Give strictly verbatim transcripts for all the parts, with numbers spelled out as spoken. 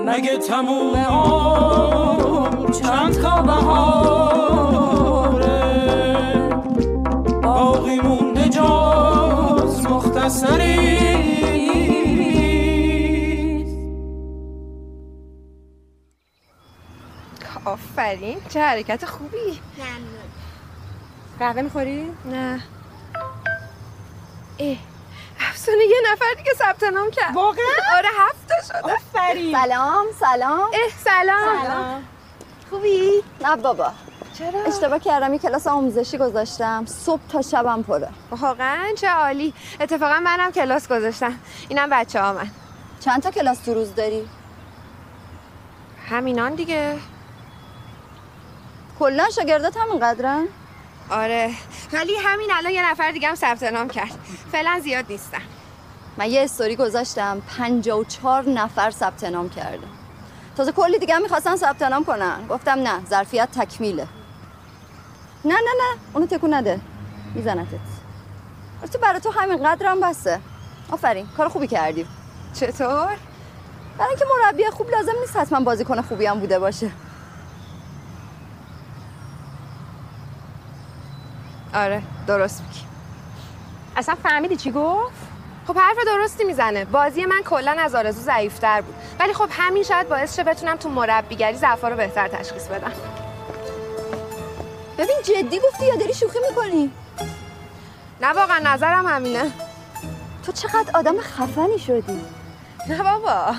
مگه تموم عمر چند تا بهاره باقی مونده جز مختصری. آفرین، چه حرکت خوبی. ممنون. قهوه میخوری؟ نه. اه افسانه یه نفر دیگه ثبت نام کرد. واقعا؟ آره هفت تا شده. آفرین. سلام سلام. اه سلام. سلام. خوبی؟ نه بابا. چرا؟ اشتباه کردم، یه کلاس آموزشی گذاشتم، صبح تا شبم پره. واقعا چه عالی. اتفاقا منم کلاس گذاشتم. اینم بچه ها من. چند تا کلاس تو روز داری؟ همینان دیگه. کلا شاگردات همینقدرن؟ آره ولی همین الان یه نفر دیگه هم ثبت نام کرد. فعلا زیاد نیستم. من یه استوری گذاشتم پنجاه و چهار نفر ثبت نام کردن. تازه کلی دیگه هم می‌خواستن ثبت نام کنن. گفتم نه، ظرفیت تکمیله. نه نه نه، اونو تکون نده. میزنتت. تو برای تو همین قدرم بسه. آفرین، کار خوبی کردی. چطور؟ برای اینکه مربی خوب لازم نیست حتما بازیکن خوبی هم بوده باشه. آره درست میگی. اصلا فهمیدی چی گفت؟ خب حرف درستی میزنه. بازی من کلا از آرزو ضعیف‌تر بود، ولی خب همین شاید باعث شه بتونم تو مربیگری ضعفا رو بهتر تشخیص بدم. ببین جدی گفتی یا داری شوخی میکنی؟ نه واقعا نظرم همینه. تو چقدر آدم خفنی شدی. نه بابا.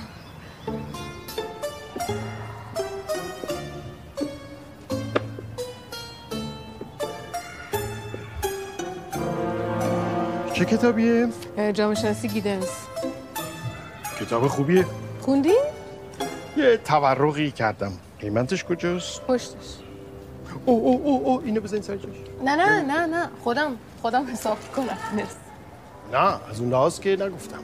چه کتابیه؟ جامعه شناسی گیدنز. کتاب خوبیه. خوندی؟ یه تورقی کردم. قیمتش کجاست؟ پشتش. او او او او اینو بزنید سر جاش. نه نه نه نه خودم خودم حساب کنم. مرسی. نه از اون لحاظ که نگفتم.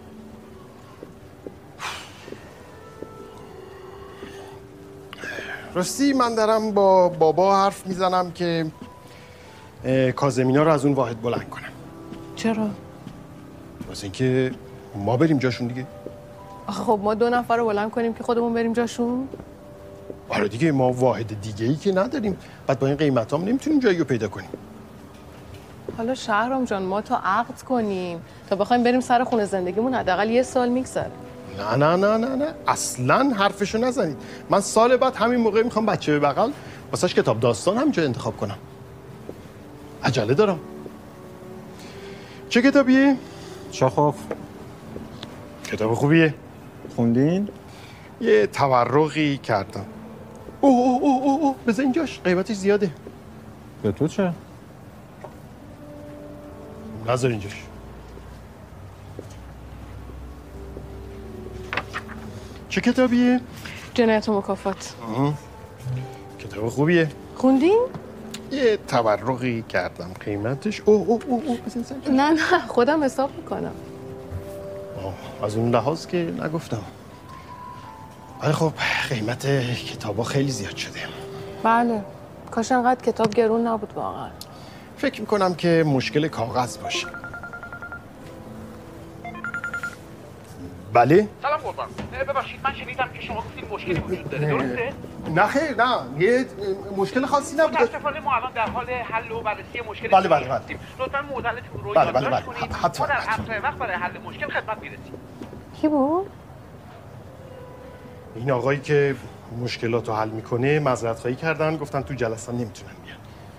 راستی من دارم با بابا حرف میزنم که کاظمینا رو از اون واحد بلند کنم. چرا؟ واسه اینکه ما بریم جاشون دیگه. آخه خب ما دو نفر رو بلند کنیم که خودمون بریم جاشون؟ آره دیگه، ما واحد دیگه ای که نداریم. بعد با این قیمت هم نمیتونیم جایی رو پیدا کنیم. حالا شهرام جان ما تا عقد کنیم تا بخوایم بریم سر خونه زندگیمون حداقل یه سال میگذره. نه نه نه نه نه اصلا حرفشو نزنید. من سال بعد همین موقع میخوام بچه به بغل واسش کتاب داستان همینجا انتخاب کنم. عجله دارم. چه کتابیه؟ شاخوف. کتاب خوبیه. خوندین؟ یه تورقی کردم. اوه اوه اوه اوه او بذار اینجاش، قیمتش زیاده. به تو چه؟ نذار اینجاش. چه کتابیه؟ جنایت و مکافات. آه. کتاب خوبیه. خوندین؟ یه تورقی کردم. قیمتش اوه اوه اوه او بزن سر جاش. نه نه خودم حساب میکنم. از اون لحاظ که نگفتم. ولی خب قیمت کتابا خیلی زیاد شده. بله کاش انقدر کتاب گرون نبود واقعا. فکر میکنم که مشکل کاغذ باشه. بله؟ سلام قربان. ببخشید من شنیدم که شما گفتید مشکلی وجود داره، درسته؟ نه خیر، نه یه مشکل خاصی نبوده. متاسفانه ما الان در حال حل و بررسی مشکل بله بله بله. لطفاً معضلتون رو بله بله یادداشت بله. کنید. حتما ما در حتما. اسرع وقت برای حل مشکل خدمت میرسیم. کی بود؟ این آقایی که مشکلات رو حل میکنه معذرت خواهی کردن، گفتن تو جلسه نمیتونن بیان.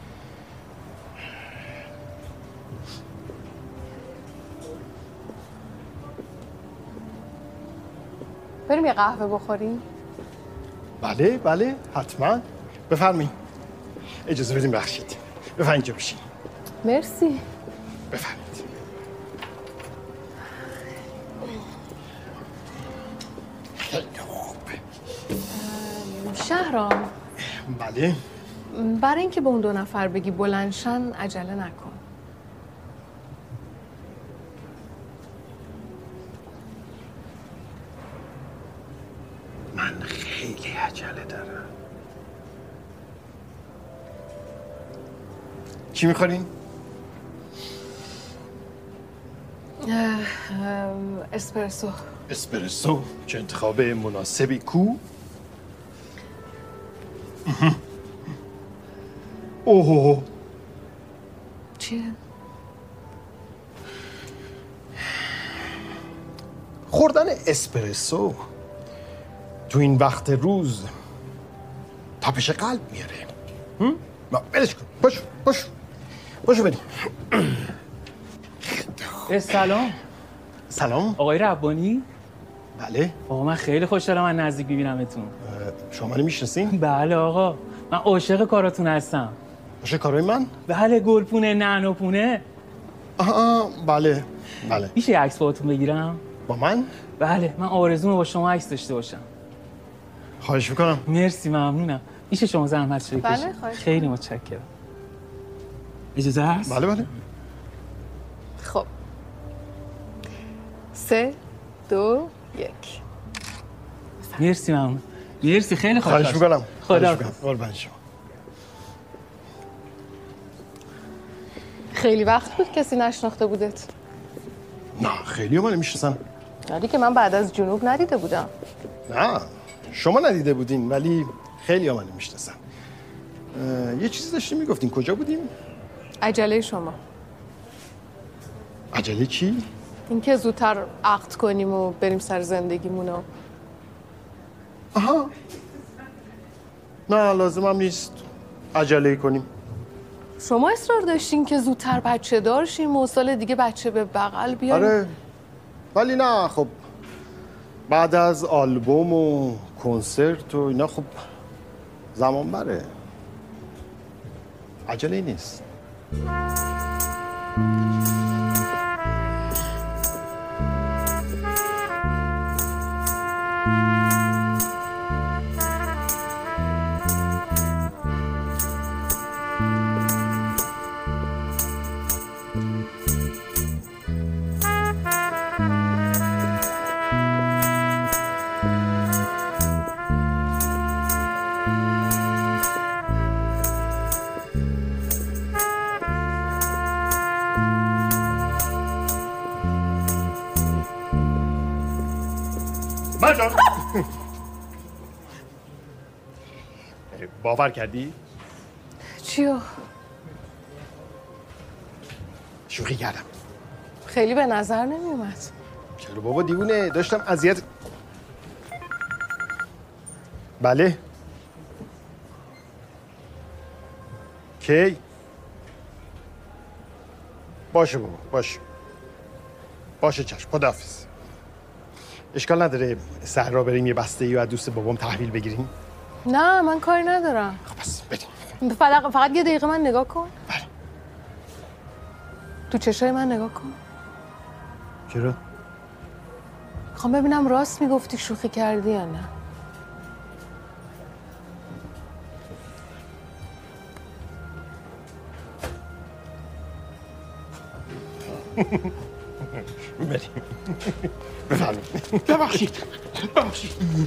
بریم یه قهوه بخوریم؟ بله بله حتما. بفرمایید. اجازه بدیم بخشید. بفرمایید اینجا بشین. مرسی. بفرمایید. خیلی خوب. شهرام. بله. برای اینکه به اون دو نفر بگی بلندشن عجله نکن. من خیلی عجله دارم. چی میخورین؟ اسپرسو. اسپرسو چه انتخاب مناسبی. کو اوه چیه؟ خوردن اسپرسو تو این وقت روز تپش قلب میاره. ما بلش کن. باش باش باشو بریم. سلام. سلام آقای ربانی؟ بله. آقا من خیلی خوشحالم من نزدیک ببینمتون. شما منو میشناسین؟ بله آقا، من عاشق کاراتون هستم. عاشق کارای من؟ بله، گلپونه، نعناپونه. آها بله بله. میشه یه عکس باهاتون بگیرم؟ با من؟ بله، من آرزومه با شما عکس داشته باشم. خواهش میکنم. مرسی، ممنونم. میشه شما زحمت شدید؟ بله خواهش. خیلی متشکرم. اجازه هست؟ بله بله. خب سه دو یک. مرسی، ممنون. مرسی، خیلی خوشحال. خواهش میکنم. خدا. قربان شما. خیلی وقت بود کسی نشناخته بودت. نه خیلی من میشناسن. ولی که من بعد از جنوب ندیده بودم. نه شما ندیده بودین ولی خیلی من میشناسن. یه چیزی داشتیم میگفتین، کجا بودیم؟ عجله شما. عجله چی؟ اینکه زودتر عقد کنیم و بریم سر زندگیمونو. آها نه لازم هم نیست عجله کنیم. شما اصرار داشتین که زودتر بچه دار شیم و سال دیگه بچه به بغل بیاریم. آره ولی نه خب بعد از آلبوم و کنسرت و اینا خب زمان بره. عجله نیست. مرجان باور کردی؟ چیو؟ شوخی کردم. خیلی به نظر نمی اومد. چرا بابا دیوونه، داشتم اذیت. بله کی؟ باشه بابا باشه باشه چشم. خداحافظ. اشکال نداره صحرا بریم یه بسته ای و از دوست بابام تحویل بگیریم؟ نه من کاری ندارم. خب بس بریم. فقط فقط یه دقیقه من نگاه کن. بله. تو چشای من نگاه کن. چرا؟ میخوام ببینم راست میگفتی شوخی کردی یا نه. بریم. بفرمایید. ببخشید ببخشید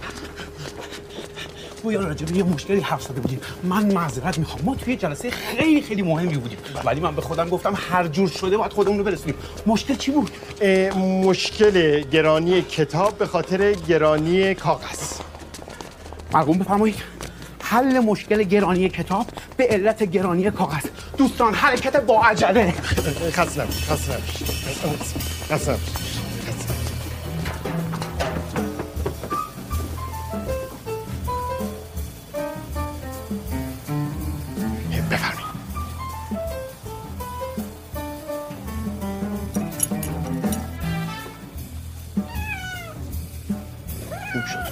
بویا راجع به یه مشکلی حرف زده بودیم. من معذرت میخوام، ما توی جلسه خیلی خیلی مهمی بودیم ولی من به خودم گفتم هر جور شده باید خودمون رو برسونیم. مشکل چی بود؟ مشکل گرانی کتاب به خاطر گرانی کاغذ. مرقوم بفرمایید. حل مشکل گرانی کتاب به علت گرانی کاغذ. دوستان حرکت با عجله. خسته نباشید خسته نباشید خسته نباشید. بفرمایید. خوب شد.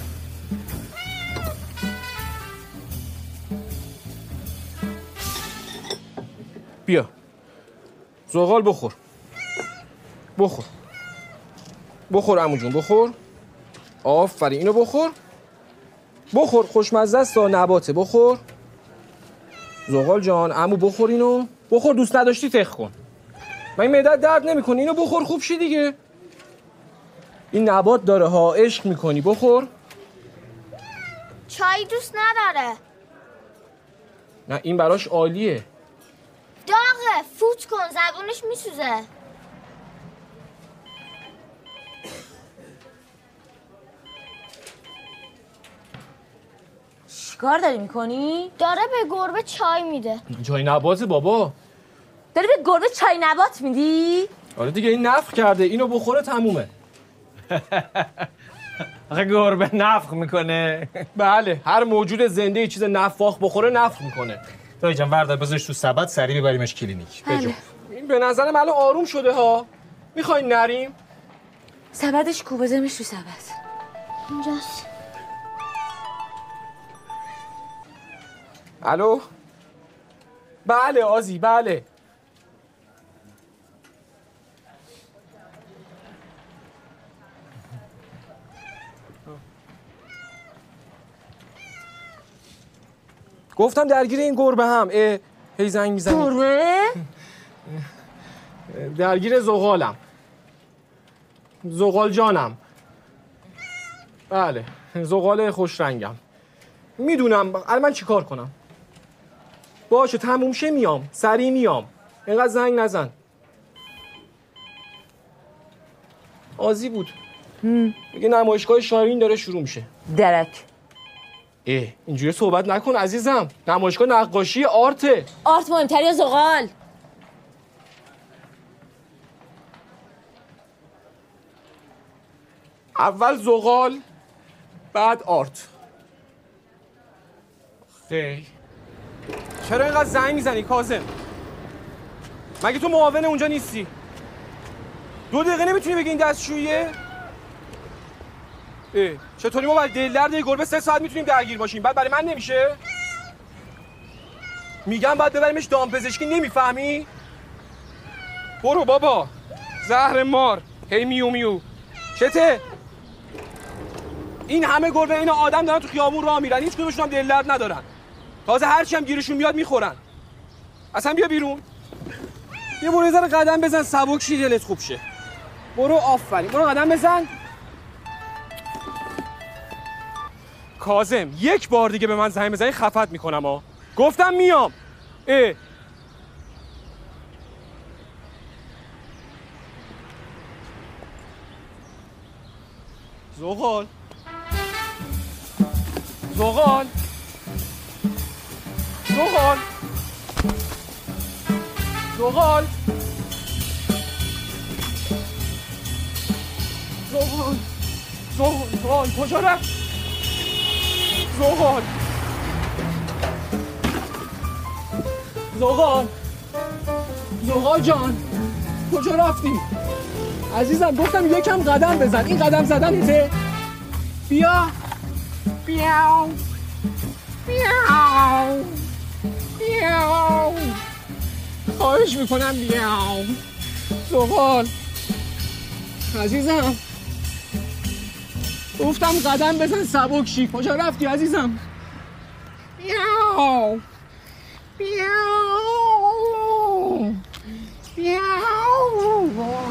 بیا زغال بخور بخور بخور عمو جون بخور. آفرین اینو بخور بخور، خوشمزه است و نباته. بخور زغال جان. عمو بخور اینو بخور، دوست نداشتی تخ کن. من این معدت درد نمیکنه. اینو بخور خوب شی دیگه. این نبات داره ها، عشق میکنی. بخور. چای دوست نداره. نه این براش عالیه. داغه، فوت کن، زبونش میسوزه. چیکار داری میکنی؟ داره به گربه چای میده. چای نبات بابا. داری به گربه چای نبات میدی؟ آره دیگه این نفخ کرده، اینو بخوره تمومه. آخه گربه نفخ میکنه؟ بله، هر موجود زنده یه چیز نفاخ بخوره نفخ میکنه. دایی جان وردار بذارش تو سبد سریع ببریمش کلینیک. بجو. این به نظرم الان آروم شده ها. میخواین نریم؟ سبدش کو، بذارمش تو سبد. اینجاست. الو؟ بله آزی، بله. گفتم درگیر این گربه هم. اه هی زنگ میزنی. گربه؟ درگیر زغالم. زغال جانم. بله، زغال خوش رنگم. میدونم الان من چیکار کنم. باشه تموم شه میام، سریع میام. اینقدر زنگ نزن. آزی بود. میگه نمایشگاه شاهین داره شروع میشه. درک. اه اینجوری صحبت نکن عزیزم. نمایشگاه نقاشی آرته. آرت مهمتر یا زغال؟ اول زغال بعد آرت. خیلی چرا اینقدر زنگ میزنی کاظم؟ مگه تو معاون اونجا نیستی؟ دو دقیقه نمیتونی بگی این دستشوییه؟ اه چطوری ما باید دل درد یه گربه سه ساعت میتونیم درگیر باشیم بعد برای من نمیشه؟ میگم باید ببریمش دامپزشکی، نمیفهمی؟ برو بابا زهر مار. هی میو میو چته؟ این همه گربه این آدم دارن تو خیابون راه میرن، هیچ کدومشون هم دل درد ندارن. تازه هرچی هم گیرشون میاد میخورن. اصلا بیا بیرون. یه برو یه ذره قدم بزن سبک شی دلت خوب شه. برو آفرین. برو قدم بزن. کاظم یک بار دیگه به من زنگ بزنی خفت میکنم ها. گفتم میام. اه زغال زغال زغال زغال زغال زغال زغال کجا رفت؟ زغال زغال زغال جان کجا رفتی؟ عزیزم گفتم یکم قدم بزن. این قدم زدنته. بیا بیاو بیاو بیاو خواهش میکنم بیاو. زغال عزیزم گفتم قدم بزن سبک شی. کجا رفتی عزیزم؟ بیاو بیاو بیاو.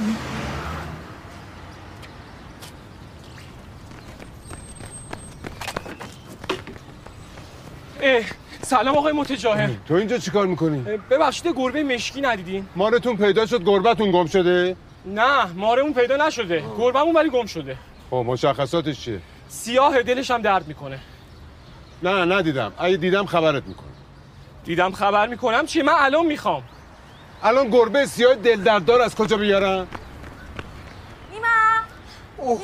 سلام آقای متجاهر. تو اینجا چیکار میکنی؟ ببخشید گربه مشکی ندیدین؟ مارتون پیدا شد گربتون گم شده؟ نه مارمون پیدا نشده. گربمون ولی گم شده. خب مشخصاتش چیه؟ سیاه، دلش هم درد میکنه. نه ندیدم. اگه دیدم خبرت میکنم. دیدم خبر میکنم چی؟ من الان میخوام. الان گربه سیاه دل درددار از کجا بیارم؟ نیما نیما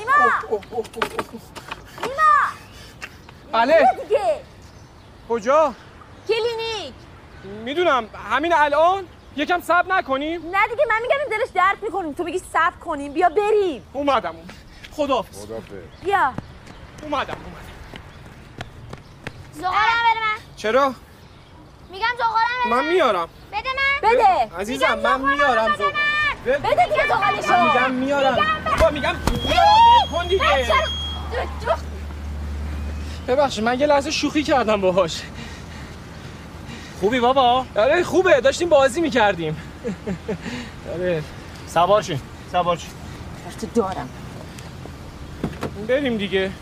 نیما بله دیگه. کجا؟ کلینیک. میدونم همین الان. یکم صبر نکنیم؟ نه دیگه من میگم این دلش درد میکنیم تو بگی صبر کنیم. بیا بریم. اومدم. خداحافظ. خداحافظ. بیا. اومدم اومدم. زغالم بده من. چرا؟ میگم زغالم بده من میارم. بده من. بده. عزیزم من میارم زغال. بده دیگه زغالشو. میگم میارم. بابا میگم میارم. کن دیگه. ببخشید من یه لحظه شوخی کردم باهاش. خوبی بابا؟ آره خوبه، داشتیم بازی میکردیم. آره سوار شین سوار شین. تو دارم. بریم دیگه.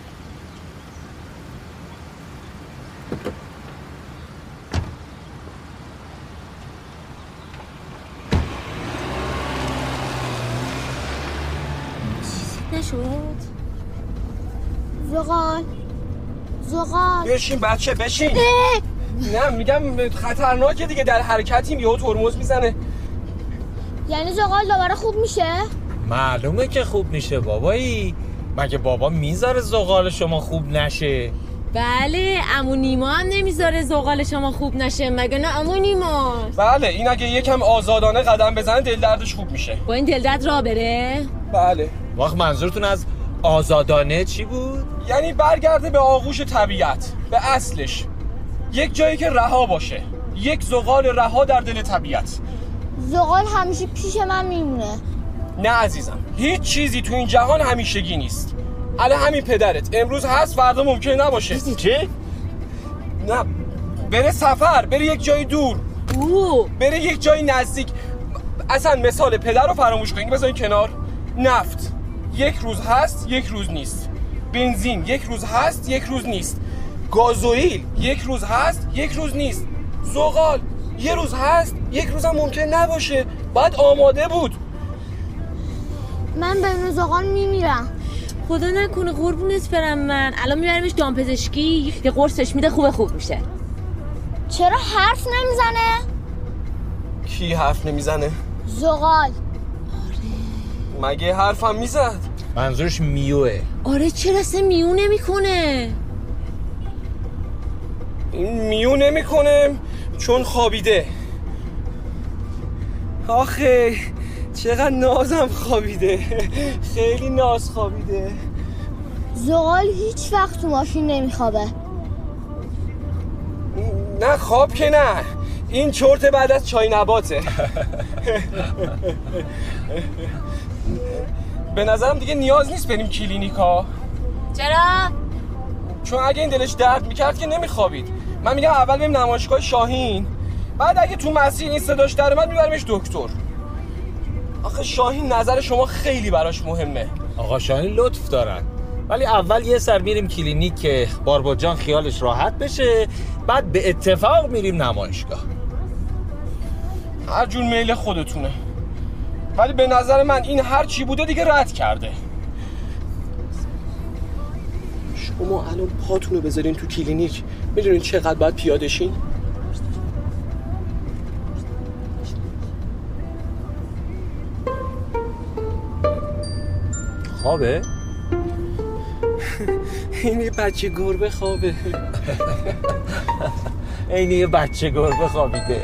نشد. زغال زغال. بشین بچه بشین. نه میگم خطرناکه دیگه، در حرکتیم یهو ترمز میزنه. یعنی زغال دوباره خوب میشه؟ معلومه که خوب میشه بابایی. مگه بابا میذاره زغال شما خوب نشه؟ بله، عمو نیما هم نمیذاره زغال شما خوب نشه، مگه نه عمو نیما؟ بله، این اگه یکم آزادانه قدم بزنه دل دردش خوب میشه. با این دل درد راه بره؟ بله. وقت منظورتون از آزادانه چی بود؟ یعنی برگرده به آغوش طبیعت، به اصلش. یک جایی که رها باشه، یک زغال رها در دل طبیعت. زغال همیشه پیش من میمونه. نه عزیزم، هیچ چیزی تو این جهان همیشگی نیست. الان همین پدرت امروز هست، فردا ممکنه نباشه. چی؟ نه، بره سفر، بره یک جای دور، اوه. بره یک جای نزدیک. اصلا مثال پدر رو فراموش کنید، بذارین کنار. نفت یک روز هست، یک روز نیست. بنزین یک روز هست، یک روز نیست. گازوئیل یک روز هست، یک روز نیست. زغال یه روز هست، یک روز هم ممکن نباشه. باید آماده بود. من به این زغال میمیرم. خدا نکنه قربونت برم. من الان میبرمش دامپزشکی، یه قرصش میده خوبه خوب میشه. چرا حرف نمیزنه؟ کی حرف نمیزنه؟ زغال. مگه حرفم میزد؟ منظورش میوه. آره، چرا اصلا میو نمیکنه؟ این میو نمیکنه چون خوابیده. آخه چقدر نازم خوابیده، خیلی ناز خوابیده. زغال هیچ وقت تو ماشین نمیخوابه. نه خواب که نه، این چرت بعد از چای نباته. به نظرم دیگه نیاز نیست بریم کلینیکا. چرا؟ چون اگه این دلش درد میکرد که نمیخوابید. من میگم اول بریم نمایشگاه شاهین، بعد اگه تو مسیر این صداش در اومد میبریمش دکتر. آخه شاهین نظر شما خیلی براش مهمه. آقا شاهین لطف دارن، ولی اول یه سر میریم کلینیک که باربا جان خیالش راحت بشه، بعد به اتفاق میریم نمایشگاه. هر جور میل خودتونه، ولی به نظر من این هر چی بوده دیگه رد کرده. شما الان پاتونو بذارین تو کلینیک، میدونین چقدر باید پیاده شین؟ خوابه؟ این یه بچه گربه خوابه. این یه بچه گربه خوابیده.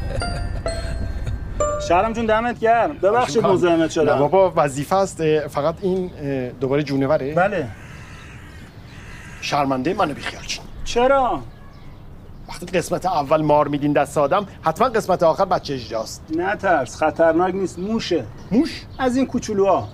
شهرام جون دمت گرم، ببخشید مزاحمت شدم. نه بابا وظیفه است. فقط این دوباره جونوره؟ بله. شرمنده منو بیخیال چین. چرا؟ وقتی قسمت اول مار میدین دست آدم، حتما قسمت آخر بچه اجراست. نه ترس، خطرناک نیست، موشه. موش؟ از این کوچولوها.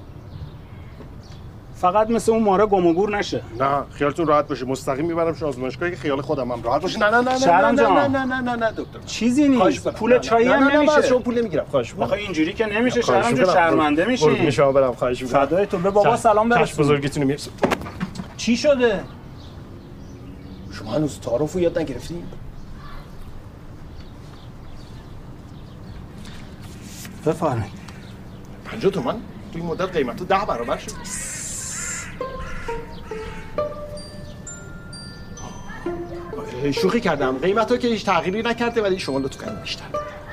فقط مثل اون ماره گم و گور نشه. نه خیالتون راحت باشه، مستقیم میبرمش آزمایشگاهی که خیال خودم هم راحت باشه. نه نه نه شهرام نه جان. نه نه نه نه نه دکتر چیزی نیست. پول چایی هم نمیشه. نه شما پول نمیگیرم، خواهش می‌کنم. آخه اینجوری که نمیشه شهرام جان، شرمنده میشی. قربون شما برم، خواهش می‌کنم. فدای تو، به بابا سلام برسون. چشم بزرگتون میرسون. چی شده؟ شما هنوز تعارفو یاد نگرفتین؟ بفرمایید. پنجاه تومن؟ تو این مدت قیمتو ده برابر شد. شوخی کردم، قیمتو که هیچ تغییری نکرده، ولی شما لطف کردین بیشتر.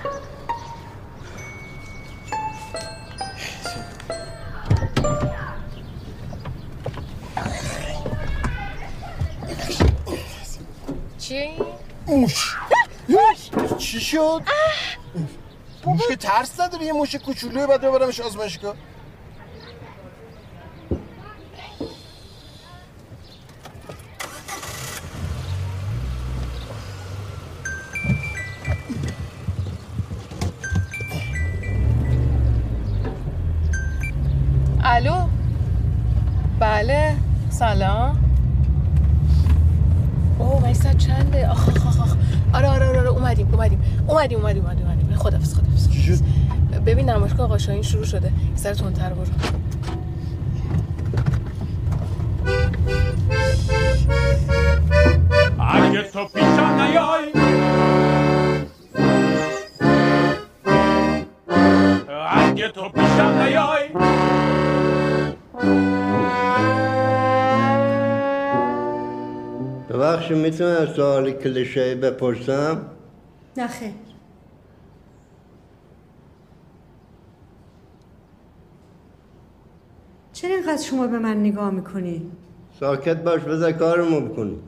چی؟ موش. چی شد؟ موش که ترس نداره، یه موش کوچولوی بعد ببرمش آزمایشگاه. الو. بله سلام. اوه وایسا چنده؟ آخ آخ آخ. آره آره آره اومدیم اومدیم اومدیم اومدیم اومدیم اومدیم. خدافظ خدافظ. چی شد؟ ببین نمایشگاه آقا شاهین شروع شده. سر تندتر برو. اگه تو پیشم نیای، اگه تو پیشم نیای، ببخشید میتونم سوال کلیشه‌ای بپرسم؟ نه خیر. چرا اینقدر شما به من نگاه میکنی؟ ساکت باش بذار کارمو بکنی.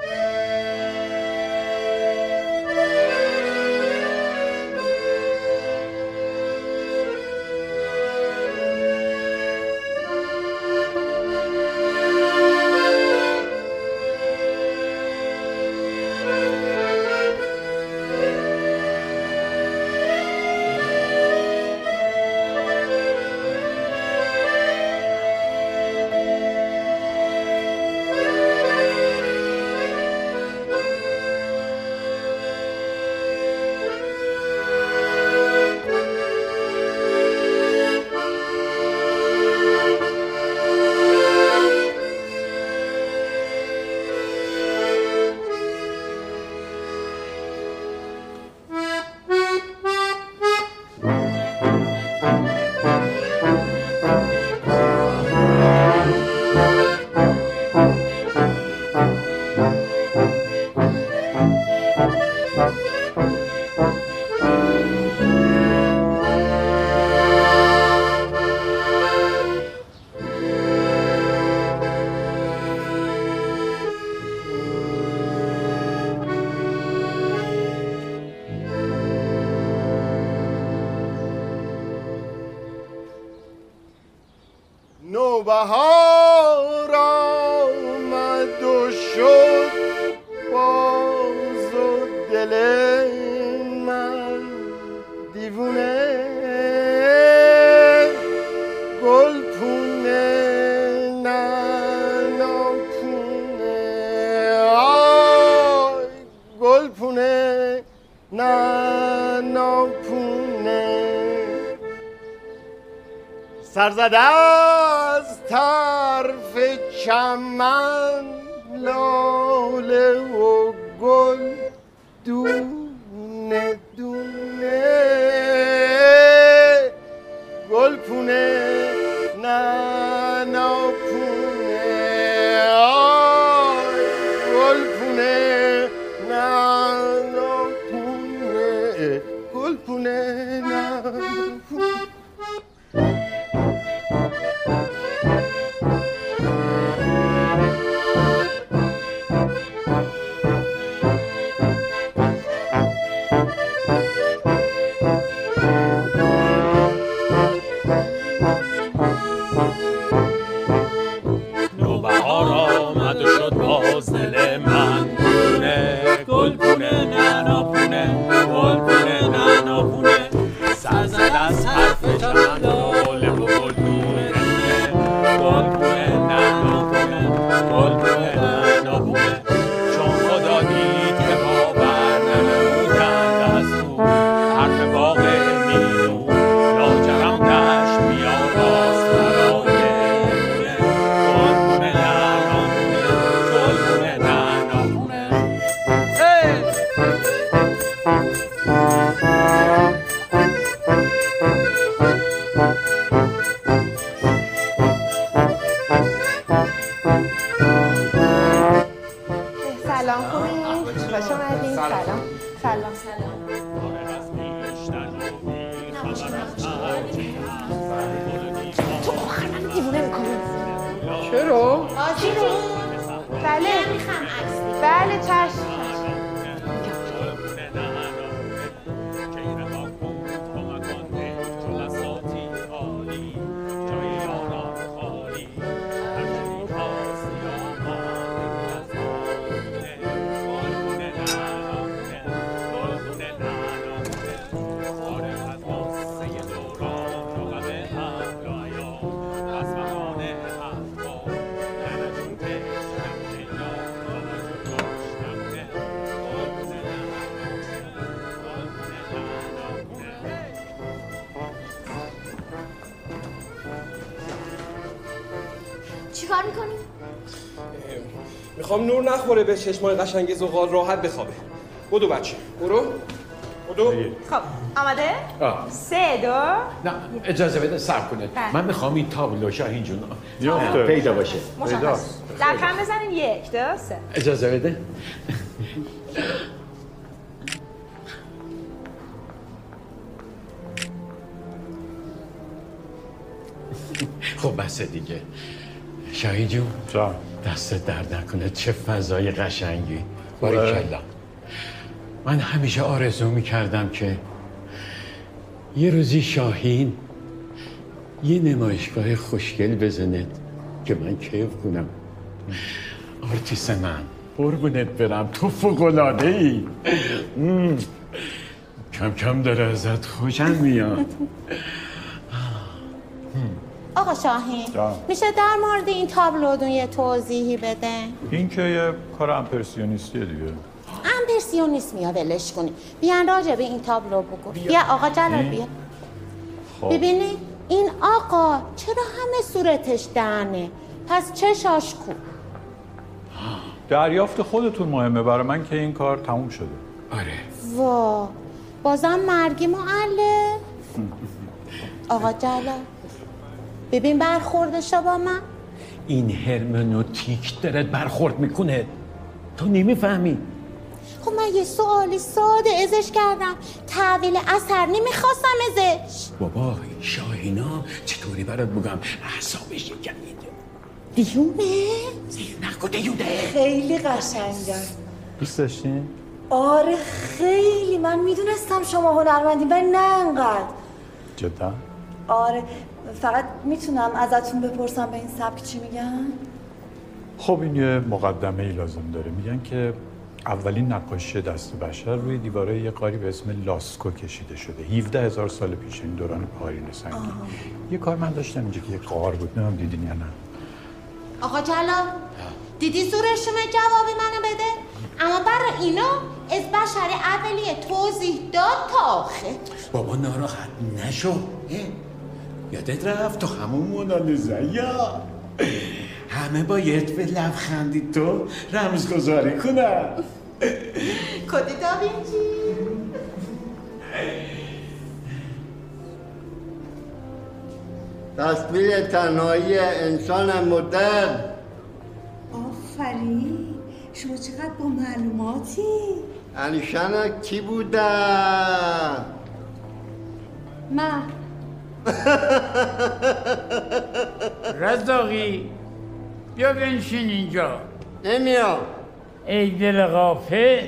نوبهار آمد و شد باز و دل من دیوونه گل پونه نناپونه آی گل پونه نناپونه سرزده از طرف چمن لاله و گل دونه دونه گل پونه نانا پونه آی گل پونه نانا پونه گل پونه نانا پونه چیکار میکنی؟ میخوام نور نخوره به چشمای قشنگ زغال راحت بخوابه. بدو بچه برو برو بدو. خب آماده؟ آه. سه دو نه اجازه بده صبر کنه. بله. من میخوام این تابلو شاهین جون تابلو. پیدا باشه. مشخص. لبخند بزنیم یک دو سه. اجازه بده. خب بس دیگه. شاهین جون دست درد نکنه، چه فضای قشنگی. باریکلا. من همیشه آرزو میکردم که یه روزی شاهین یه نمایشگاه خوشگل بزنه که من کیف کنم. آرتیست من قربونت برم، تو فوق‌العاده ای. کم کم داره ازت خوشم میاد. آقا شاهین میشه در مورد این تابلودون یه توضیحی بده؟ این که یه کار امپرسیونیستیه دیگه. امپرسیونیست میا ولش کنی. بیان راجع به این تابلو بگو. بیا آقا جلال بیا. خب. ببینید این آقا چرا همه صورتش دهنه؟ پس چشاش کو؟ دریافت خودتون مهمه، برای من که این کار تموم شده. آره. وا بازم مرگی معلم. آقا جلال ببین برخوردش با من. این هرمنوتیک دارد برخورد میکنه، تو نمیفهمی. خب من یه سوالی ساده ازش کردم، تحویل اثر نمیخواستم ازش. بابا شاهینا چطوری برات بگم، اعصابش جمیده. دیونه؟ زیر نکو دیونه. خیلی قشنگه. دوست داشتین؟ آره خیلی، من میدونستم شما هنرمندین ولی نه انقدر. جدا؟ آره فقط میتونم ازتون بپرسم به این سبک چی میگن؟ خب این یه مقدمه ای لازم داره. میگن که اولین نقاشی دست بشر روی دیواره یه غاری به اسم لاسکو کشیده شده هفده هزار سال پیش، این دوران پارین سنگی. آه. یه کار من داشتم اینجا که یه غار بود، نمیدونم دیدین یا نه. آقا جلال دیدی زورشون جوابی منو بده؟ اما برای اینا از بشر اولیه توضیح داد تا آخر. بابا ناراحت نشو. یادت رفت تو همون مونالیزا یا همه باید به لبخندی تو رمزگذاری کنن. کدی داوینچی؟ تصویر تنهایی انسان مدرن. آفرین، شما چقدر با معلوماتی. انیشنک کی بودن؟ من رزاقی بیا بنشین اینجا. نمیام. ای دل غافل،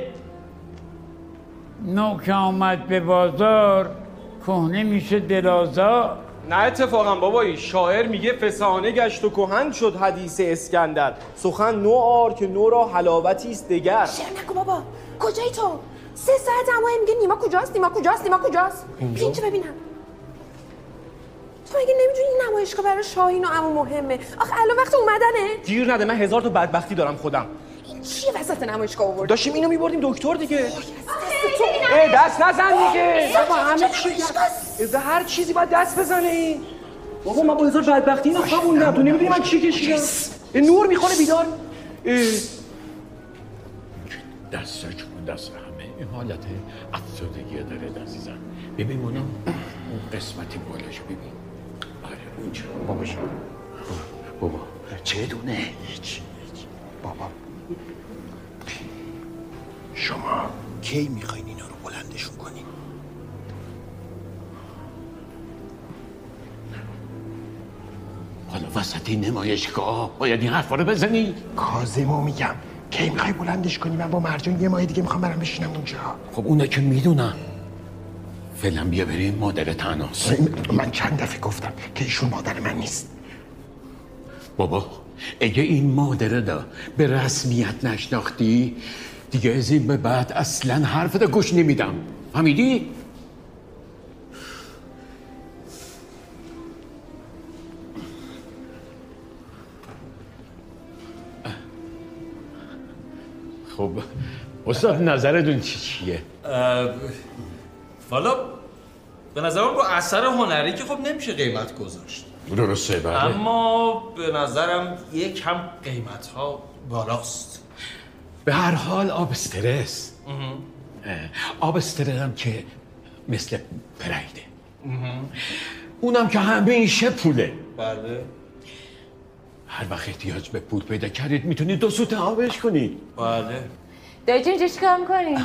نو که آمد به بازار کهنه میشه دلازار. نه اتفاقا بابایی، شاعر میگه فسانه گشت و کهن شد حدیث اسکندر، سخن نو آر که نو را حلاوتی است دگر. شعر نگو بابا. کجایی تو؟ سه ساعت همه میگه نیما کجاست نیما کجاست نیما کجاست. بیا اینجا ببینم. تو مگه نمیدونی این نمایشگاه برای شاهین و عمو مهمه؟ آخه الان وقت اومدنه. گیر نده، من هزار تا بدبختی دارم خودم. این چیه وسط نمایشگاه آوردی؟ داشتیم اینو میبردیم دکتر دیگه. ای دست نزن دیگه. بابا همه چی از هر چیزی باید دست بزنه این. بابا من با هزار بدبختی اینو خوابوندم، تو نمیدونی من چی کشیدم. این نور میخونه بیدار. دستش کن دست همه این حالت افسردگی داره عزیزم. ببین اونو اون قسمتی بالاشو ببین. آره اونجا باباشو. بابا چه دونه؟ هیچ بابا شما کی میخواین اینا رو بلندشون کنین؟ حالا وسط این نمایشگاه باید این حرفا رو بزنی؟ کاظمو میگم کی میخوای بلندش کنی؟ من با مرجان یه ماه دیگه میخوام برم بشینم اونجا. خب اونا که میدونن. فعلا بیا بریم مادر تناس. من چند دفعه گفتم که ایشون مادر من نیست. بابا اگه این مادره دا به رسمیت نشناختی دیگه از این به بعد اصلا حرفت گوش نمیدم. فهمیدی؟ خب استاد نظرتون چی چیه؟ والا به نظرم با اثر هنری که خب نمیشه قیمت گذاشت. درسته بله. اما به نظرم یک کم قیمت ها بالاست. به هر حال آب استرس. آبستر هم که مثل پریده اونم که همیشه پوله. بله. هر وقت احتیاج به پول پیدا کردید میتونید دو سوت آبش کنید. بله. دایی جون اینجا چیکار میکنی؟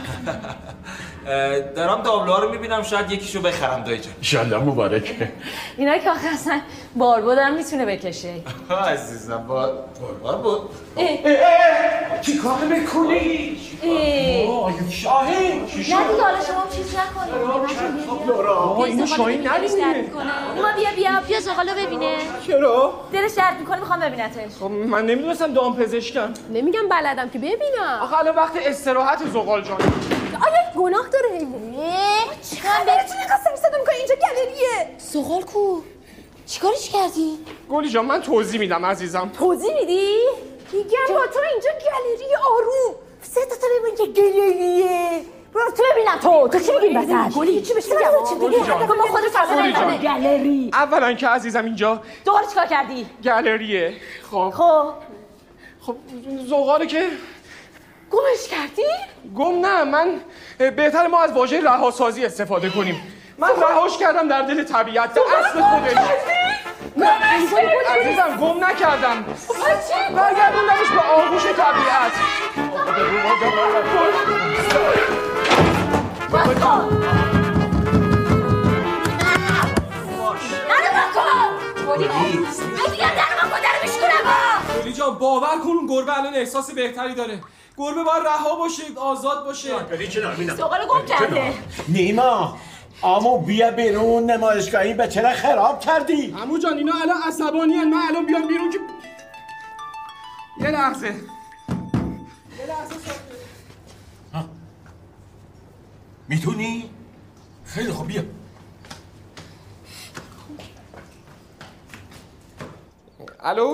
دارم تابلوها رو میبینم، شاید یکیشو بخرم دایی جون. انشالله مبارک. اینا که آخه اصلا باربود هم میتونه بکشه. عزیزم با باربود. چی کار میکنی؟ شاهین! نه دیگه حالا شما چیز نکنید. آه اینو شاهین نبینه. ما بیا بیا بیا زغالو ببینه. چرا؟ دلش درد میکنه میخوام ببینتش. خب من نمیدونستم دام پزشکم. نمیگم بلدم که ببینم. آخه الان وقت استراحت زغال جان. آیا گناه داره؟ چیکار براتون قسم صدا میکنه اینجا گالریه. زغال کو؟ چیکارش کردی؟ گلی جان من توضیح میدم عزیزم. توضیح میدی؟ میگم با تو اینجا گالری آروم. سه تا تا ببین که گالریه. برو تو ببینم تو تو چی میگی بزن؟ گلی چی بهش میگم؟ گلی جان. ما خود فهمیدیم گالری. اولا که عزیزم اینجا دوباره چیکار کردی؟ گالریه. خب. خب. خب زغاله که گمش کردی؟ گم نه، من بهتر ما از واژه رهاسازی استفاده کنیم. من رهاش کردم در دل طبیعت، در اصل خودش. نه عزیزم گم نکردم، برگردوندمش به آغوش طبیعت. گلی جان باور کن اون گربه الان احساس بهتری داره. گربه باید رها باشه، آزاد باشه. زغال گم کرده. نیما آمو بیا بیرون، نمایشگاهی به چرا خراب کردی؟ عمو جان اینا الان عصبانی هن. من الان بیام بیرون که یه لحظه یه لحظه ساکت. میتونی؟ خیلی خوب بیا. الو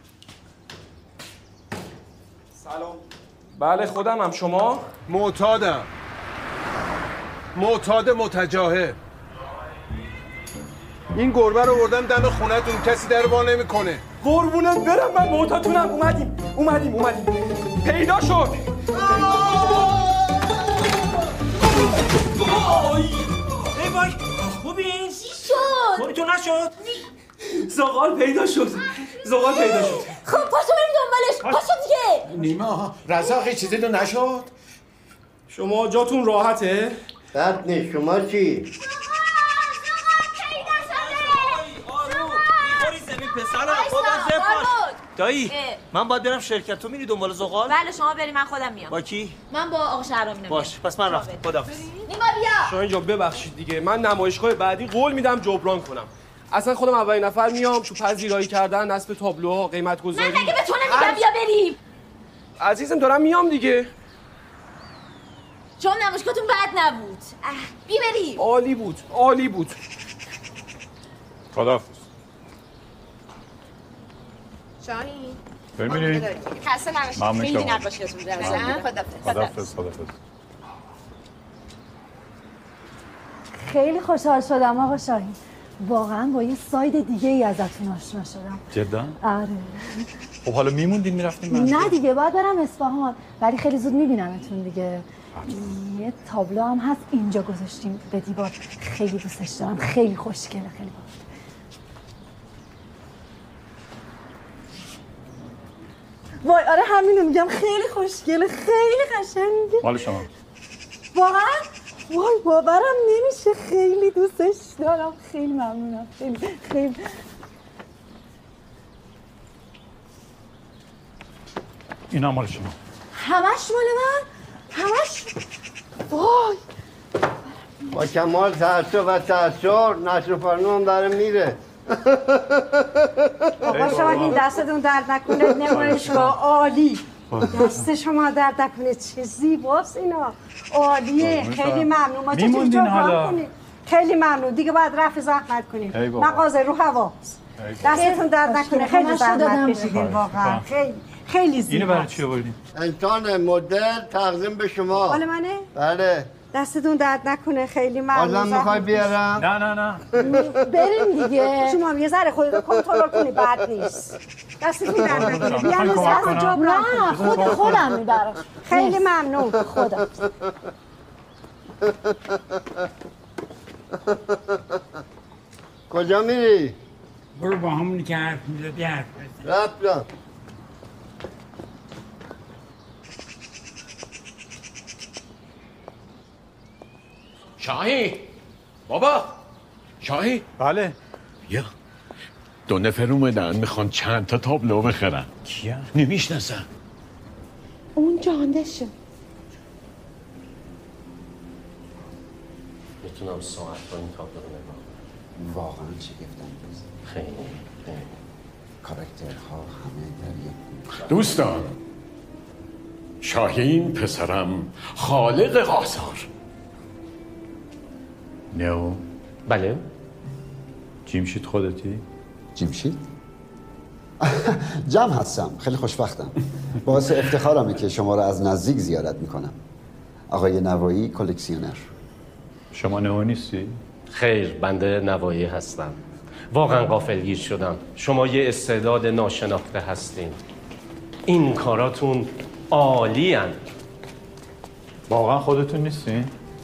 سلام. بله خودمم. شما؟ معتادم، معتاد متجاهل. این گربه رو بردم دم خونتون، کسی در وا نمیکنه. قربونت برم من معتادتونم. اومدیم اومدیم اومدیم پیدا شد. ای وای خوبین؟ چی شد؟ خوبی تو نشد؟ زغال پیدا شد. زغال پیدا شد. خب پاشو بریم دنبالش. پاشو دیگه. نیما رزاق چیزی تو نشد؟ شما جاتون راحته؟ بد نیست. شما چی؟ دایی من باید برم شرکت. تو میری دنبال زغال؟ بله شما بری من خودم میام. با کی؟ من با آقا شهرامی میام. باش پس من رفتم. خداحافظ. نیما بیا. شاهین جان ببخشید دیگه، من نمایشگاه بعدی قول میدم جبران کنم. اصلا خودم اولین نفر میام. شو پذیرایی کردن، نصب تابلوها، قیمت گذاری. من مگه به تو نمیگم بیا بریم؟ عزیزم دارم میام دیگه. چون نمایشگاهتون بد نبود. بی بریم. عالی بود عالی بود. خداحافظ. شاهین ببینید خسته نباشید. خیلی نقاشیتون جذابه. خدافظ. خداحافظ. خداحافظ. خیلی خوشحال شدم آقا شاهین. واقعا با یه ساید دیگه ای ازتون آشنا شدم. جدا؟ آره. خب حالا میموندین میرفتین؟ نه دیگه باید برم اصفهان، ولی خیلی زود میبینمتون دیگه. یه تابلو هم هست اینجا گذاشتیم به دیوار، خیلی دوستش دارم، خیلی خوشگله. خیلی باحال. وای آره همینو میگم، خیلی خوشگله، خیلی قشنگه. مال شما. واقعا وای باورم نمیشه، خیلی دوستش دارم، خیلی ممنونم. خیلی خیلی اینا مال شما. همش مال من؟ همش؟ وای با کمال تأسف و تأثیر نصر فرنون داره میره. آقا شاهین دستتون درد نکنه، نمایشگاه عالی. دست شما درد نکنه، چه زیباست اینا، عالیه. خیلی ممنون. ما چه چیز جبران کنیم. خیلی ممنون دیگه، باید رفع زحمت کنیم. مغازه رو هوا. دستتون درد نکنه، خیلی زحمت کشیدین واقعا. خیلی خیلی زیباست. اینو برای چی آوردین؟ انسان مدل تقدیم به شما. مال منه؟ بله. دستتون درد نکنه، خیلی ممنون. بازم میخوای بیارم؟ نه نه نه. بریم دیگه. شما هم یه ذره خودتو کنترل کنی، بد نیست. دستتون درد نکنه. بیام دست جبران. نه خود خودم میبرم. خیلی ممنون. خدا. کجا میری؟ برو با همونی که حرف میزدی حرف بزن. رفتم. شاهی بابا شاهی بله یا دو نفر اومدن میخوان چند تا تابلو بخرن. کیا؟ نمیشناسن. اون جاندشه. میتونم ساعت با این تابلو رو نگاه. واقعا شگفت‌انگیز. خیلی خیلی کاراکترها همه در یک. دوستان شاهین پسرم خالق آثار. نو بله جیمشید خودتی؟ جیمشید؟ جمع هستم، خیلی خوشبختم. باعث افتخارمه که شما رو از نزدیک زیارت میکنم. آقای نوایی کلکسیونر. شما نو نیستی؟ خیر بنده نوایی هستم. واقعا غافلگیر شدم. شما یه استعداد ناشناخته هستین. این کاراتون عالی هن. واقعا خودتون نیستین؟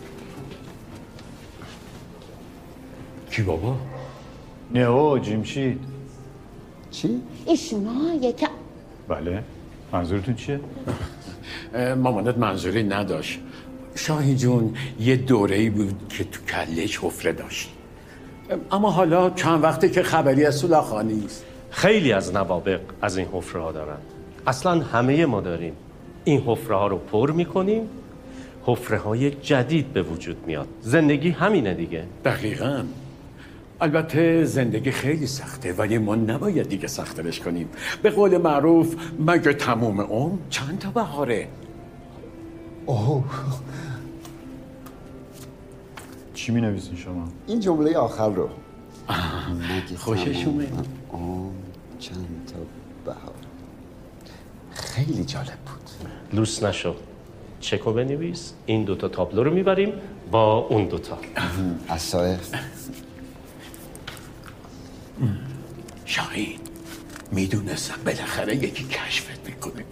کی بابا؟ نو جیمشید. چی؟ ایشونا یک بله منظورتون چیه؟ مامانت منظوری نداشت. شاهی جون یه دوره‌ای بود که تو کلش حفره داشت، اما حالا چند وقته که خبری از سولاخانی نیست. خیلی از نوابق از این حفره ها دارن. اصلا همه ما داریم. این حفره ها رو پر میکنیم، حفره های جدید به وجود میاد. زندگی همینه دیگه. دقیقاً. البته زندگی خیلی سخته ولی ما نباید دیگه سختش کنیم. به قول معروف مگه تموم عمر چند تا بهاره. اوه چی می نویسین شما؟ این جمله آخر رو. خوشش اومد. عمر چند تا بهار. خیلی جالب بود. لوس نشو. چکو بنویس. این دوتا تابلو رو میبریم با اون دوتا. اصای شاهین میدونستم بالاخره یکی کشفت میکنه.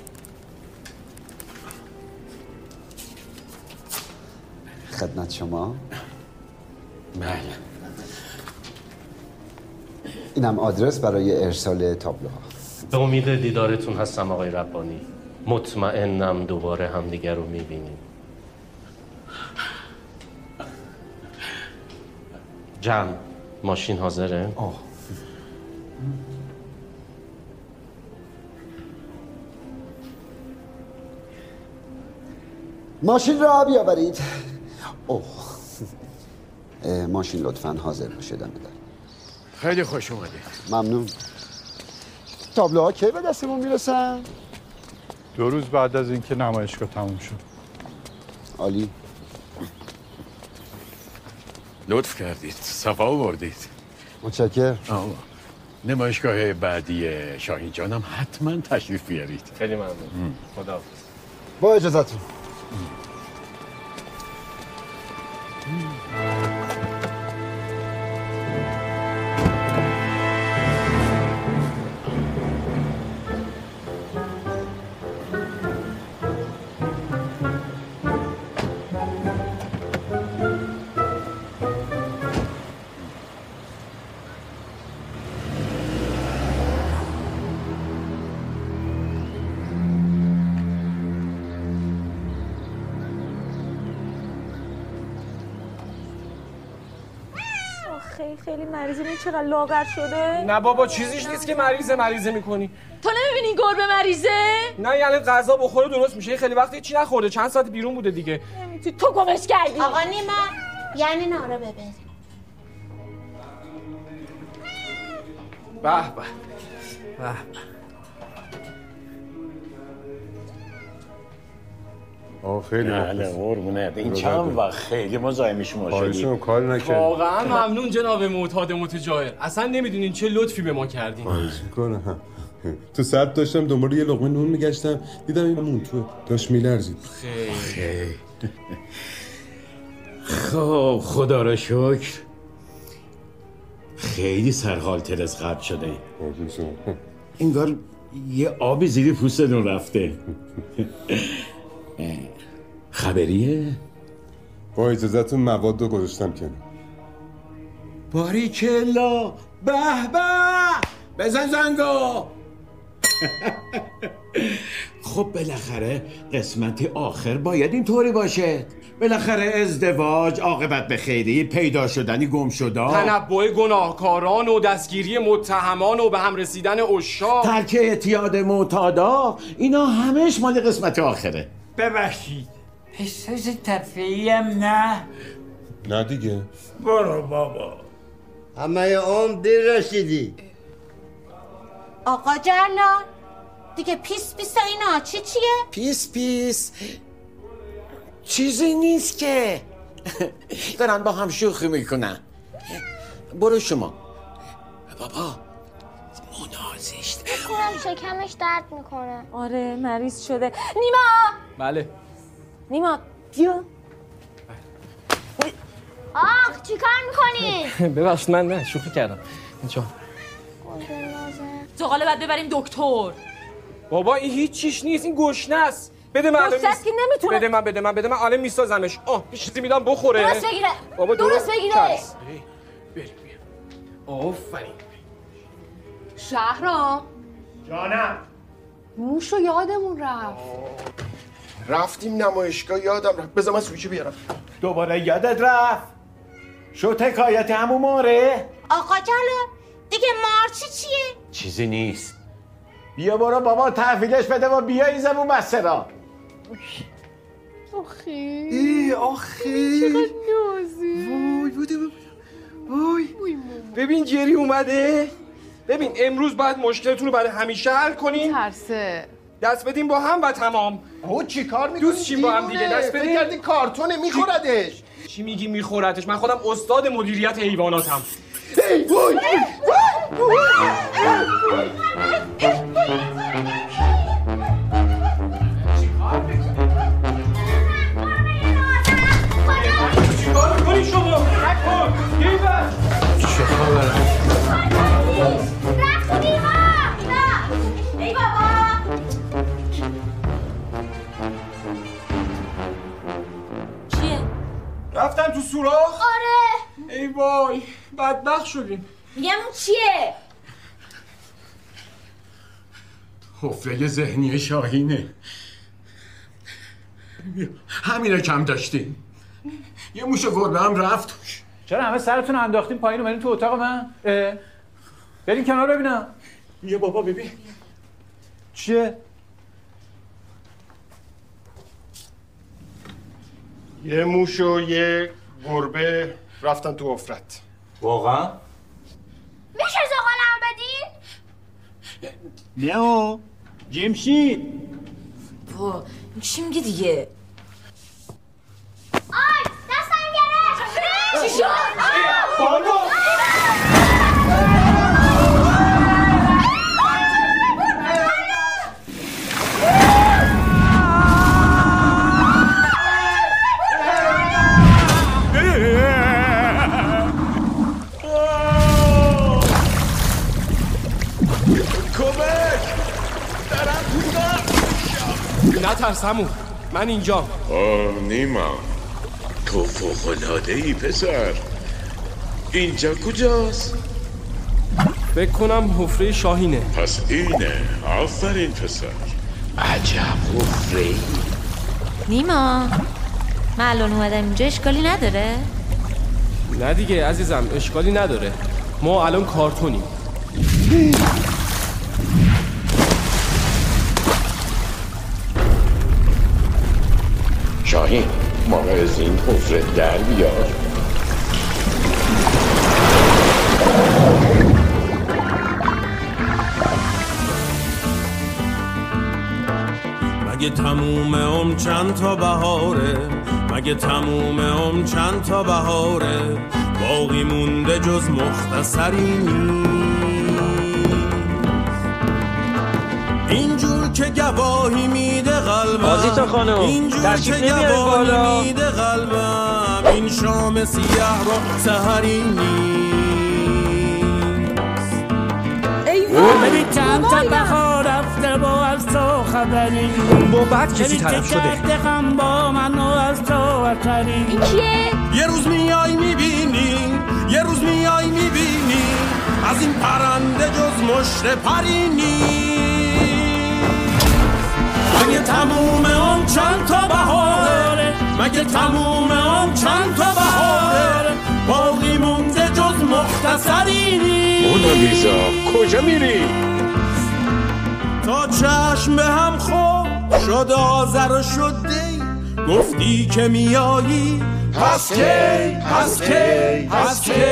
خدمت شما. بله. اینم آدرس برای ارسال تابلوها. به امید دیدارتون هستم آقای ربانی. مطمئنم دوباره همدیگر رو میبینیم. جمع ماشین حاضره؟ آه. ماشین را بیاورید. اوه ماشین لطفاً حاضر باشه دم در. خیلی خوش اومدید. ممنون. تابلوها کی به دستمون میرسن؟ دو روز بعد از اینکه نمایشگاه تموم شد. عالی. لطف کردید. صفا آوردید. متشکرم. نمایشگاه بعدی شاهین جانم حتما تشریف بیارید. خیلی ممنون. خدا. با اجازهتون. خیلی خیلی مریضه. این چقدر لاغر شده. نه بابا چیزیش نیست که مریضه مریضه میکنی. تو نمیبینی گربه مریضه؟ نه یعنی غذا بخوره درست میشه. خیلی وقت هیچی نخورده. چند ساعت بیرون بوده دیگه. نمیتونی تو گمش کردی. آقا نیما یعنی نارا ببر. به به به آه خیلی بله قربونت. این چند وقت خیلی مزاحم شما شدیم. کار نکرد. واقعا ممنون جناب معتاد متجاهل. اصلا نمیدونین چه لطفی به ما کردین. خواهش میکنم. تو سبت داشتم دنبال یه لقمه نون میگشتم دیدم این مون تو داشت میلرزید. خیلی خیلی خب خدا را شکر خیلی سرحال‌تر از قبل شده. انگار یه آبی زیر پوستتون رفته. خبریه؟ با اجازتون مواد رو گذاشتم کنار. باریکلا، به به، بزن زنگو. خب بالاخره قسمت آخر باید اینطوری باشه. بالاخره ازدواج، عاقبت به خیری، پیدا شدنی گم شدن، تنبؤ گناهکاران و دستگیری متهمان و به هم رسیدن عشاق، ترک اعتیاد معتادا، اینا همش مال قسمت آخره. ببخشید احساس تفریحی هم نه؟ نه دیگه. برو بابا. همه عمر دیر رسیدی. آقا جلال دیگه پیس پیس اینا چی چیه؟ پیس پیس چیزی نیست که دارن با هم شوخی میکنن. برو شما. بابا منازش بکنم شکمش درد میکنه. آره مریض شده. نیما. بله. نیما بیا. آخ چی کار میکنی؟ ببخشید من نه شوخی کردم. اینجا زغاله باید ببریم دکتر. بابا این هیچ چیش نیست، این گشنه است. بده من. گشنه است که نمیتونه. بده من بده من بده من الان میسازمش. آه یه چیزی میدم بخوره. درست بگیره. بابا درست بگیره. بریم آفرین. شهرام جانم. موشو یادمون رفت. رفتیم نمایشگاه یادم رفت. بذار من سویچی بیارم. دوباره یادت رفت؟ شد حکایت همون ماره؟ آقا جلال دیگه مارچی چیه؟ چیزی نیست. بیا برو بابا تحویلش بده و بیا این زبون بسته را. آخی ای آخی چقدر نازی. وای بوده وای ببین جری اومده. ببین امروز باید مشکلتون رو برای همیشه حل کنین. ترسه دست بدیم با هم و تمام. او چی کار میکنی؟ دوست چیم با هم دیگه دست بدیم. فکر کردی کارتونه میخوردش. چی میگی میخورتش؟ من خودم استاد مدیریت حیواناتم. ای وای چیکار میکنی شما؟ نکن دیوار. چه خبره؟ رفت نیما. ای بابا. چیه؟ رفتن تو سوراخ؟ آره. ای وای بدبخت شدیم. میگم اون چیه؟ حفره ذهنی شاهینه. همینه کم داشتیم. یه موش گربه هم رفت. چرا همه سرتون انداختین پایین اومدین تو اتاق من؟ بریم کنار ببینم. یه بابا ببین. چیه؟ یه موش و یه گربه رفتن تو حفرت. واقعا؟ میشه زغالمو بدین؟ نه جمشید. با این چی میگه دیگه؟ آی دستم گرفت. چی شد؟ بابا نترس همون من اینجام. آه نیما تو فوق‌العاده ای پسر. اینجا کجاست؟ فکر کنم حفره شاهینه. پس اینه. آفرین پسر. عجب حفره ای. نیما من الان اومدم اینجا اشکالی نداره؟ نه دیگه عزیزم اشکالی نداره. ما الان کارتونیم. شاهین ما از این حفره در بیار. مگه تموم عمر چند تا بهاره، مگه تموم عمر چند تا بهاره، باقی مونده جز مختصری نیست. اینجور که گواهی میده قلبم، آزیتا خانم اینجور که گواهی میده قلبم، این شام سیاه رو سحری نیست. ای وای ببین چند تا بهار رفت کرده و از تو خبری با بعد کسی طرف شده هم با من و از تو وطری. این کیه؟ یه روز میای میبینی، یه روز میای میبینی از این پرنده جز مشت پرینی. مگه تموم اون چند تا بهاره، مگه تموم اون چند تا بهاره، باقی مونده جز مختصرینی. مونالیزا کجا میری؟ تا چشم به هم خورد شد آذر و شد دی، گفتی که میایی پس کی پس کی پس کی.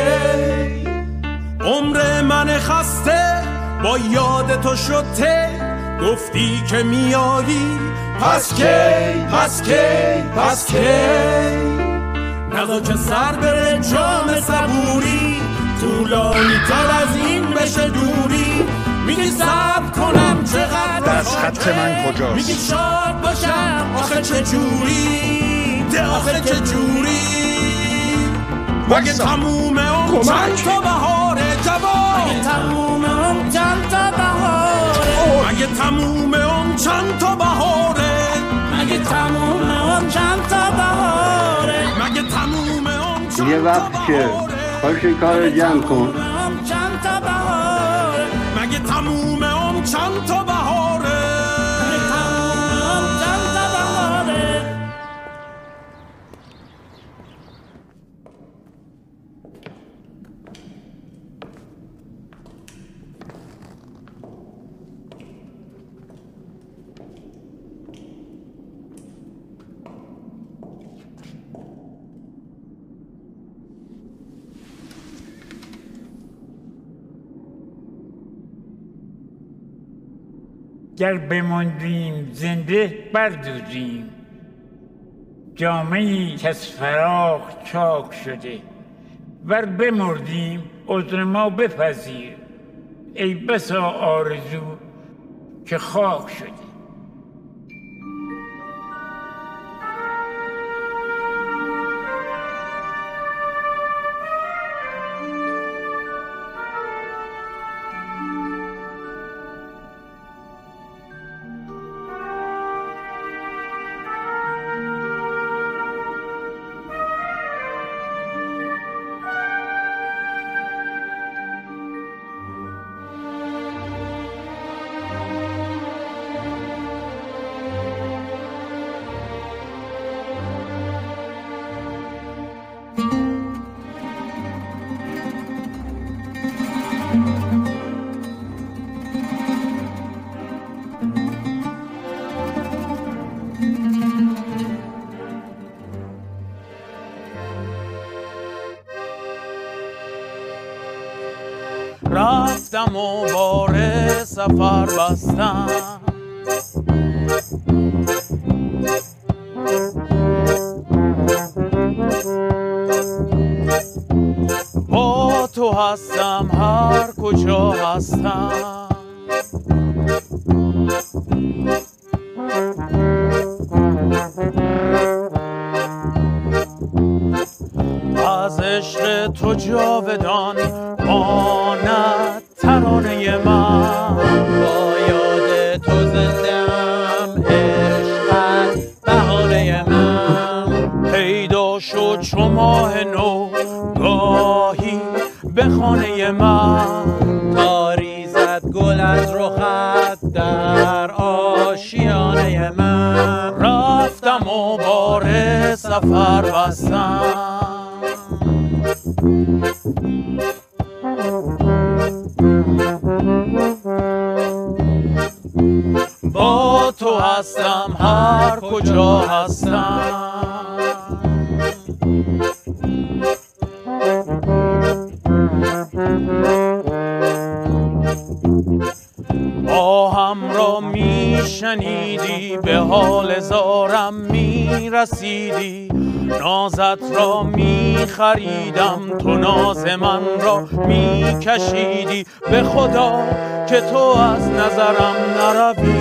عمر من خسته با یاد تو شد ته، گفتی که میایی پس کی پس کی پس کی. نذار که سر بره جام صبوری، طولانی تر از این بشه دوری. میگی صبر کنم چقدر دست خط من کجاست؟ میگی شاد باشم آخه چه جوری، ده آخه چه جوری. مگه تموم اون چند تا بهاره جوان، مگه تموم اون چند تا بهاره، مگه تموم اون چند تا بهاره، مگه تموم اون چند تا بهاره، مگه تموم اون چند تا بهاره. یه وقت که باشه کار جمع کن. چند تا بهاره، مگه تموم اون چند تا بهاره، مگه تموم اون چند تا بهاره. گر بماندیم زنده بردوزیم جامعی که از فراق چاک شده، ور بمردیم عذر ما بپذیر ای بسا آرزو که خاک شده. رفتم و بار سفر بستم، با تو هستم هر کجا هستم. از عشق تو جاودان ماند ترانه من، با یاد تو زندم عشقت بهانه من. پیدا شد چو ماه نو گاهی به خانه من، تا ریزد گل از رخت در آشیانه من. رفتم و بار سفر بستم، با تو هستم هر کجا هستم. آهم را می شنیدی، به حال زارم می رسیدی. نازت را می خریدم، تو ناز من را می کشیدی. به خدا که تو از نظرم نروی،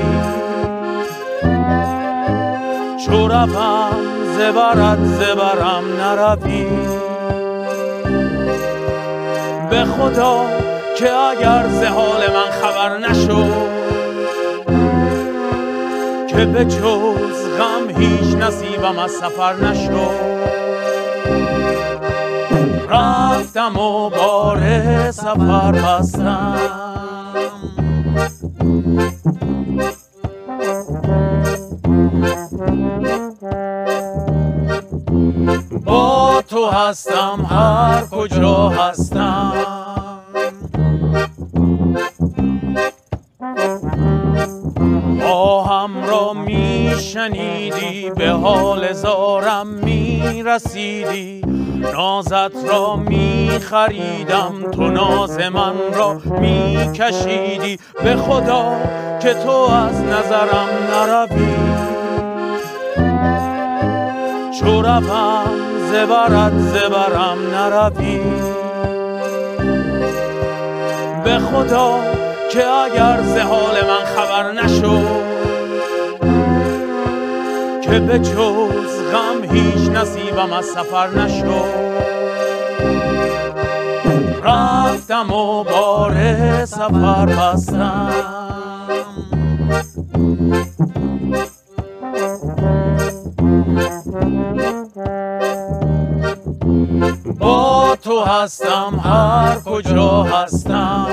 چو روم زبرت زبرم نروی. به خدا که اگر ز حال من خبر نشد، که به جز غم هیچ نصیبم از سفر نشد. رفتم و بار سفر بستم، با تو هستم هر کجا هستم. آهم را می شنیدی، به حال زارم می رسیدی، نازت را می خریدم، تو ناز من را می کشیدی. به خدا که تو از نظرم نروی، چو روم زبرت زبرم نروی. به خدا که اگر ز حال من خبر نشد، که به جز غم هیچ نصیبم از سفر نشد. رفتم و بار سفر بستم، با تو هستم هر کجا هستم.